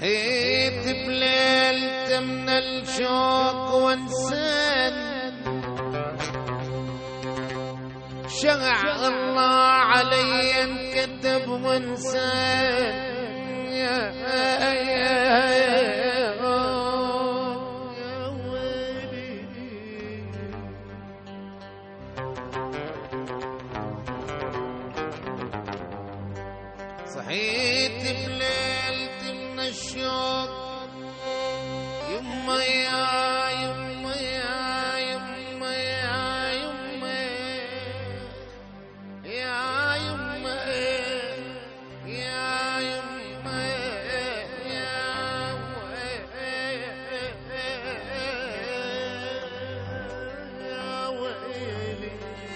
صحيت بليلة من الشوق وانسان شرع الله علي انكتب وانسان صحيت بليلة من الشوق يما يا يما يا يما يا يما يا يما يا يما يا ويلي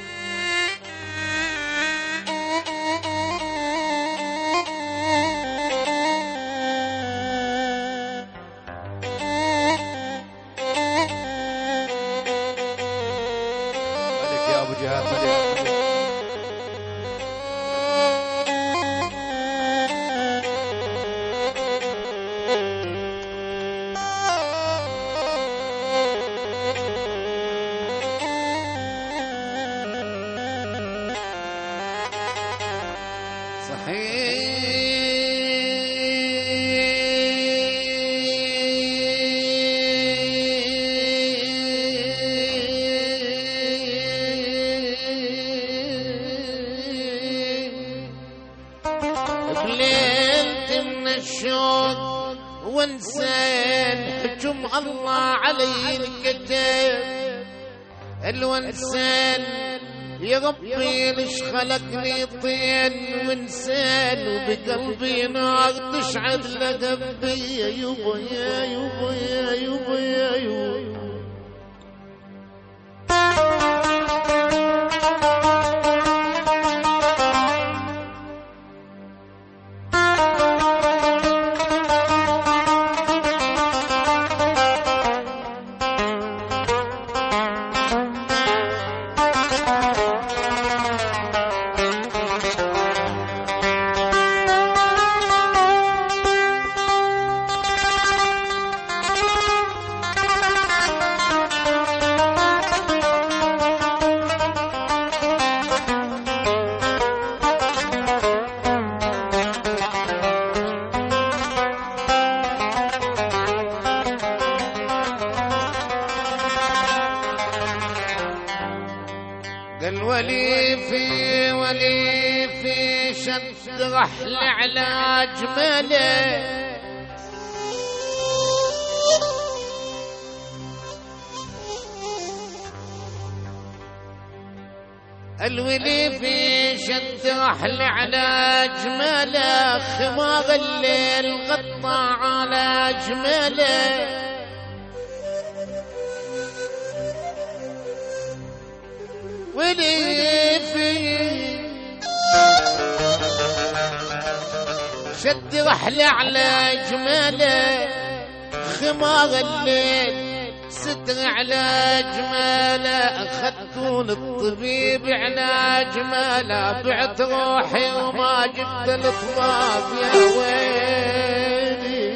بليلة من الشوق وانسان حكم الله علي الكتاب الوانسان يا ربي ليش خلقني طين وانسان وبقلبي نار تشعل لقلبي يا يبا يا يبا يا يبا يا يبا قال ولي في شد رحل على أجمله الولي في شد رحل على أجمله خمار الليل غطى على أجمله ولي في شد رحلة على جماله خمار الليل ستر على جماله أخذتون الطبيب على جماله بعت روحي وما جبت الأطباب يا ويلي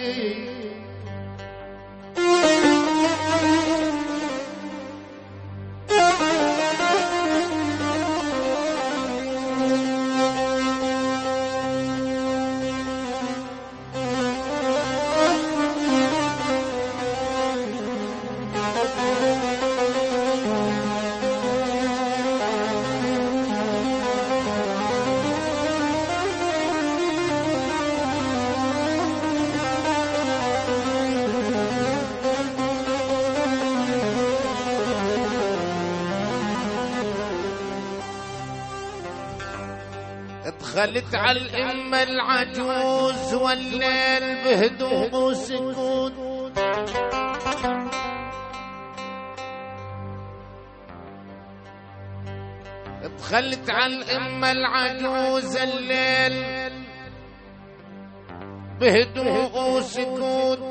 دخلت على الأمة العجوز والليل بهدوء وسكوت دخلت على الأمة العجوز الليل بهدوء وسكوت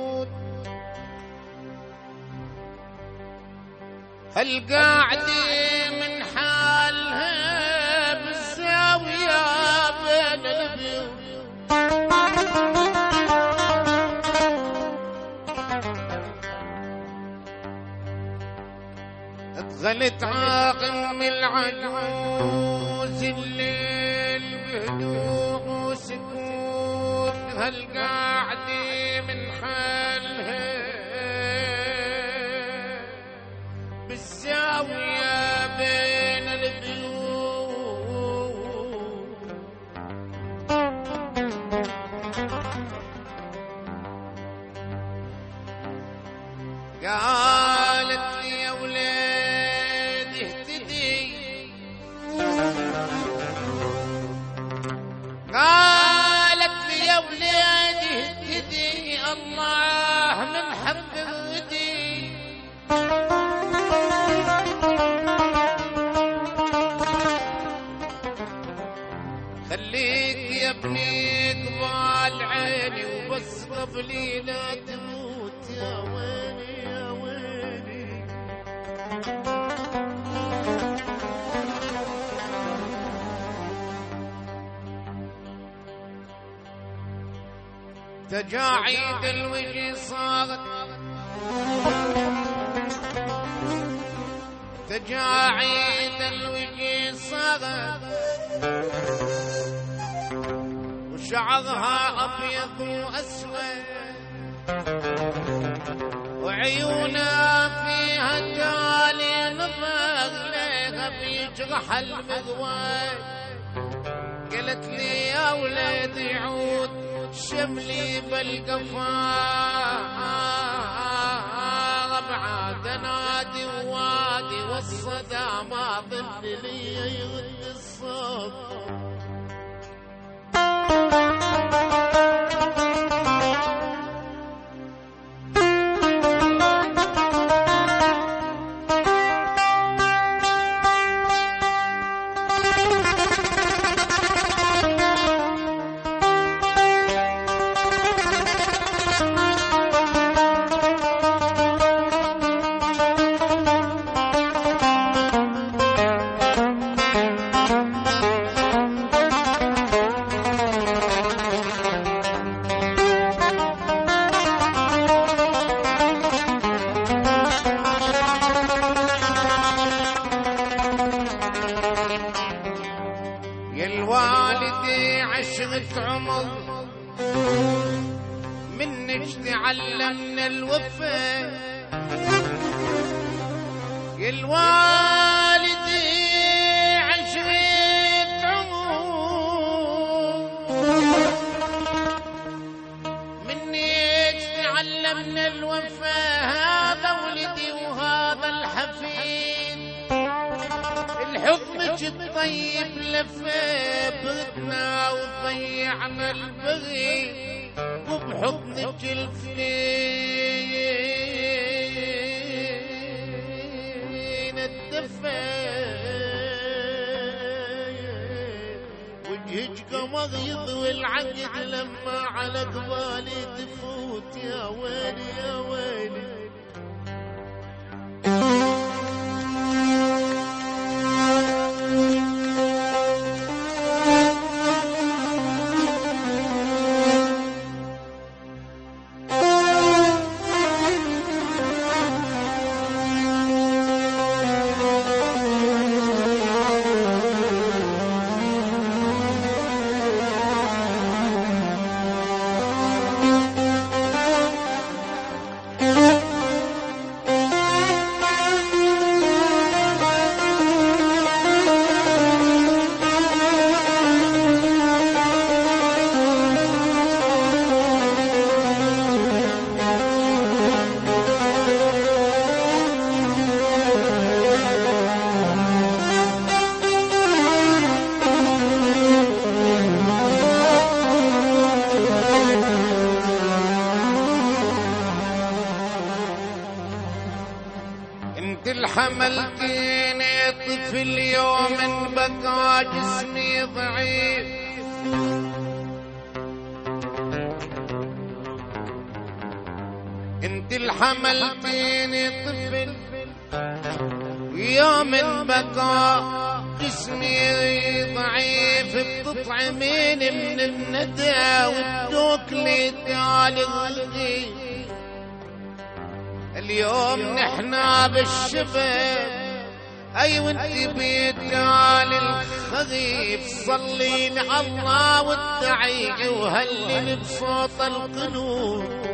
هالقاعدة من حالها بالزاوية بين البيوت غلت عاقم العجوز الليل بهدوء وسكوت هالقاعدة من حالها بالزاوية بين البيوت قالت لي يا ولاد اهتدي قالت لي يا ولاد اهتدي الله من حق الهدي خليك يا ابني قبال عيني وبس قبلي لا تموت يا ويلي يا ويلي تجاعيد الوجه صارت تجاعيد الوجه صارت وشعرها أبيض وأسود وعيونها فيها جالي نظر ليها بيجرح المغوى قالت لي يا ولد يعود شملي بالقفا بعد نادي ووادي والصدى ما ظل لي يرد الصوت الوالدي عشرة عمر منك تعلمنا الوفا الوالدي عشرة عمر منك تعلمنا الوفا هذا ولدي وهذا الحفيد الحضنك الطيب لفه بردنا وضيعنا البغي وبحضنك الفين الدفا وجهك قمر يضوي العقد لما على قبالي تفوت يا ويلي يا ويلي حملتيني طفل يوم بقى جسمي ضعيف انت اللي حملتيني طفل يوم بقى جسمي ضعيف بتطعمين من الندى وتوكلي تعالي الغلقي اليوم نحنا بالشباب اي وانت بيتال الخغيب صلين على الله وادعي وهلل بصوت القنوت